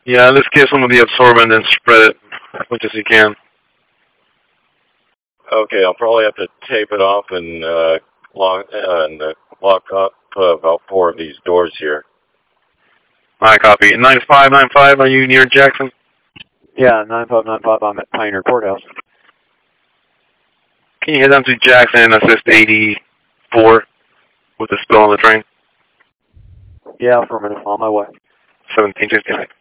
Yeah, let's get some of the absorbent and spread it as much as you can. Okay, I'll probably have to tape it off and lock up about 4 of these doors here. I copy. 9595, are you near Jackson? Yeah, 9595, I'm at Pioneer Courthouse. Can you head down to Jackson and assist 84 with the spill on the train? Yeah, affirmative, on my way. 1759.